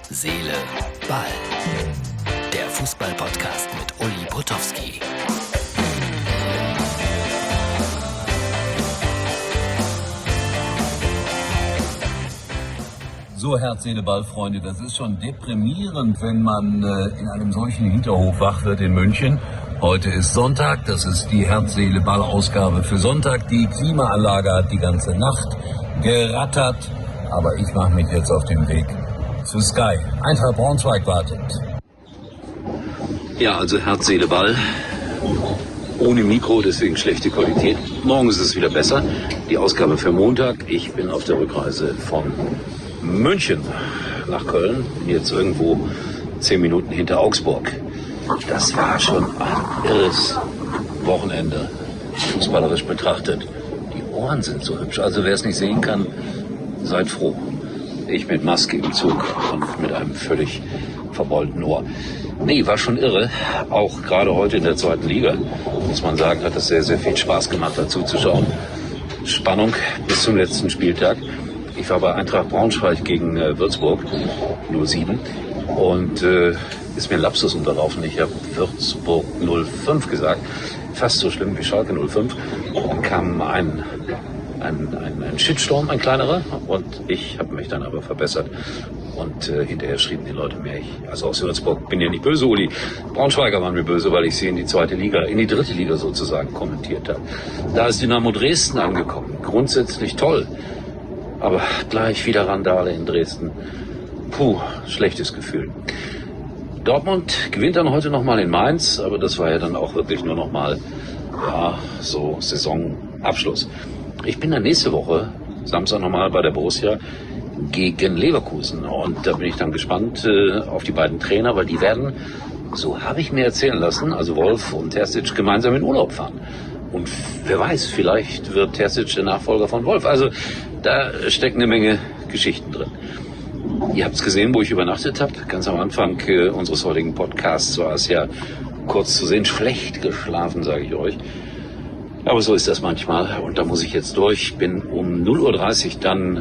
Seele, Ball. Der Fußball-Podcast mit Uli Potowski. So, Herz, Seele, Ball, Freunde, das ist schon deprimierend, wenn man in einem solchen Hinterhof wach wird in München. Heute ist Sonntag, das ist die Herz, Seele, Ball-Ausgabe für Sonntag. Die Klimaanlage hat die ganze Nacht gerattert, aber ich mache mich jetzt auf den Weg zu Sky. Eintracht Braunschweig wartet. Ja, also Herz, Seele, Ball. Ohne Mikro, deswegen schlechte Qualität. Morgen ist es wieder besser. Die Ausgabe für Montag. Ich bin auf der Rückreise von München nach Köln. Bin jetzt irgendwo 10 Minuten hinter Augsburg. Das war schon ein irres Wochenende, fußballerisch betrachtet. Die Ohren sind so hübsch. Also wer es nicht sehen kann, seid froh. Ich mit Maske im Zug und mit einem völlig verbeulten Ohr. Nee, war schon irre. Auch gerade heute in der zweiten Liga, muss man sagen, hat es sehr, sehr viel Spaß gemacht, dazu zu schauen. Spannung bis zum letzten Spieltag. Ich war bei Eintracht Braunschweig gegen Würzburg, 07. Und ist mir ein Lapsus unterlaufen. Ich habe Würzburg 05 gesagt. Fast so schlimm wie Schalke 05. Dann kam ein Shitstorm, ein kleinerer, und ich habe mich dann aber verbessert. Und hinterher schrieben die Leute mir, also aus Würzburg, bin ja nicht böse, Uli. Braunschweiger waren mir böse, weil ich sie in die zweite Liga, in die dritte Liga sozusagen kommentiert habe. Da ist Dynamo Dresden angekommen. Grundsätzlich toll. Aber gleich wieder Randale in Dresden. Puh, schlechtes Gefühl. Dortmund gewinnt dann heute nochmal in Mainz, aber das war ja dann auch wirklich nur nochmal, so Saisonabschluss. Ich bin dann nächste Woche, Samstag nochmal bei der Borussia gegen Leverkusen. Und da bin ich dann gespannt auf die beiden Trainer, weil die werden, so habe ich mir erzählen lassen, also Wolf und Terzic gemeinsam in Urlaub fahren. Und wer weiß, vielleicht wird Terzic der Nachfolger von Wolf. Also da steckt eine Menge Geschichten drin. Ihr habt es gesehen, wo ich übernachtet habe. Ganz am Anfang unseres heutigen Podcasts war es ja kurz zu sehen, schlecht geschlafen, sage ich euch. Aber so ist das manchmal und da muss ich jetzt durch. Bin um 0.30 Uhr dann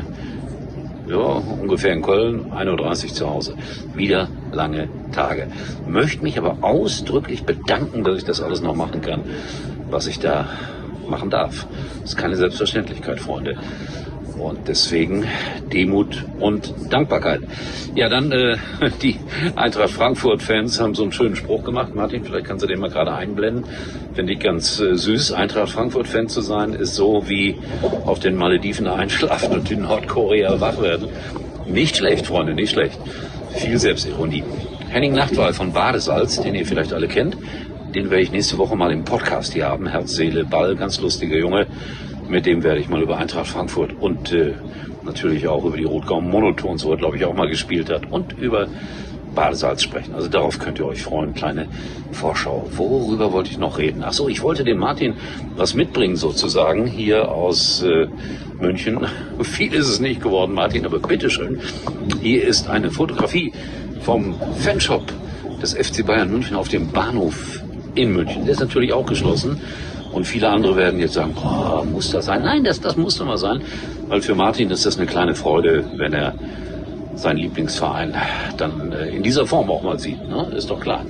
ungefähr in Köln, 1.30 Uhr zu Hause. Wieder lange Tage. Möchte mich aber ausdrücklich bedanken, dass ich das alles noch machen kann, was ich da machen darf. Das ist keine Selbstverständlichkeit, Freunde. Und deswegen Demut und Dankbarkeit. Ja, dann die Eintracht Frankfurt-Fans haben so einen schönen Spruch gemacht. Martin, vielleicht kannst du den mal gerade einblenden. Finde ich ganz süß. Eintracht Frankfurt-Fan zu sein ist so wie auf den Malediven einschlafen und in Nordkorea wach werden. Nicht schlecht, Freunde, nicht schlecht. Viel Selbstironie. Henning Nachtwey von Badesalz, den ihr vielleicht alle kennt, den werde ich nächste Woche mal im Podcast hier haben. Herz, Seele, Ball, ganz lustiger Junge. Mit dem werde ich mal über Eintracht Frankfurt und natürlich auch über die Rotgaumen Monotons, wo er, glaube ich, auch mal gespielt hat, und über Badesalz sprechen. Also darauf könnt ihr euch freuen. Kleine Vorschau. Worüber wollte ich noch reden? Ach so, ich wollte dem Martin was mitbringen sozusagen hier aus München. Viel ist es nicht geworden, Martin, aber bitteschön. Hier ist eine Fotografie vom Fanshop des FC Bayern München auf dem Bahnhof in München. Der ist natürlich auch geschlossen. Und viele andere werden jetzt sagen, muss das sein? Nein, das muss doch mal sein. Weil für Martin ist das eine kleine Freude, wenn er seinen Lieblingsverein dann in dieser Form auch mal sieht. Ne? Ist doch klar.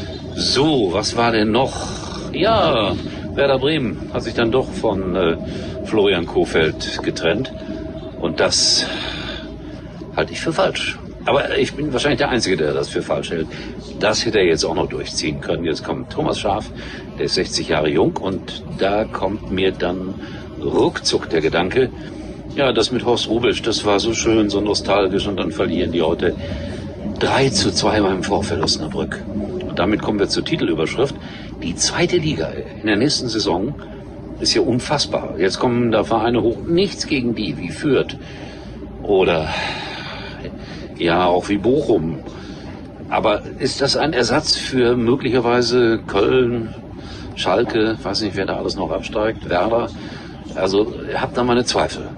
So, was war denn noch? Ja, Werder Bremen hat sich dann doch von Florian Kohfeldt getrennt. Und das halte ich für falsch. Aber ich bin wahrscheinlich der Einzige, der das für falsch hält. Das hätte er jetzt auch noch durchziehen können. Jetzt kommt Thomas Schaaf, der ist 60 Jahre jung, und da kommt mir dann ruckzuck der Gedanke, ja, das mit Horst Rubisch, das war so schön, so nostalgisch, und dann verlieren die heute 3:2 beim VfL Osnabrück. Und damit kommen wir zur Titelüberschrift. Die zweite Liga in der nächsten Saison ist ja unfassbar. Jetzt kommen da Vereine hoch, nichts gegen die, wie Fürth oder ja, auch wie Bochum. Aber ist das ein Ersatz für möglicherweise Köln, Schalke, weiß nicht, wer da alles noch absteigt, Werder? Also, habt da meine Zweifel.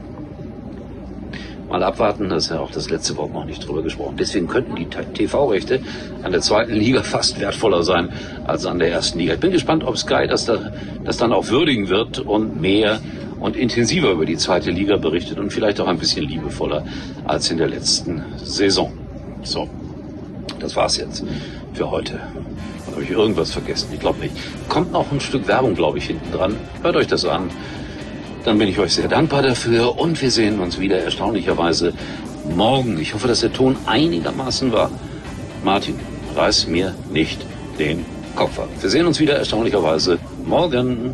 Mal abwarten, das ist ja auch das letzte Woche noch nicht drüber gesprochen. Deswegen könnten die TV-Rechte an der zweiten Liga fast wertvoller sein als an der ersten Liga. Ich bin gespannt, ob Sky das dann auch würdigen wird und mehr und intensiver über die zweite Liga berichtet und vielleicht auch ein bisschen liebevoller als in der letzten Saison. So, Das war's jetzt für heute. Habe ich irgendwas vergessen? Ich glaube nicht. Kommt noch ein Stück Werbung, glaube ich, hinten dran. Hört euch das an. Dann bin ich euch sehr dankbar dafür. Und wir sehen uns wieder erstaunlicherweise morgen. Ich hoffe, dass der Ton einigermaßen war. Martin, reiß mir nicht den Kopf ab. Wir sehen uns wieder erstaunlicherweise morgen.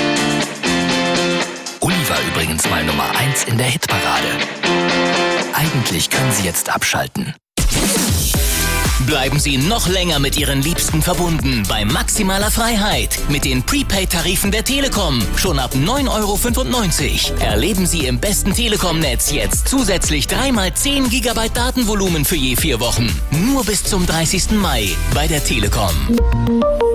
Uli war übrigens mal Nummer 1 in der Hitparade. Eigentlich können Sie jetzt abschalten. Bleiben Sie noch länger mit Ihren Liebsten verbunden bei maximaler Freiheit mit den Prepaid-Tarifen der Telekom. Schon ab 9,95 €. Erleben Sie im besten Telekom-Netz jetzt zusätzlich 3x10 GB Datenvolumen für je 4 Wochen. Nur bis zum 30. Mai bei der Telekom.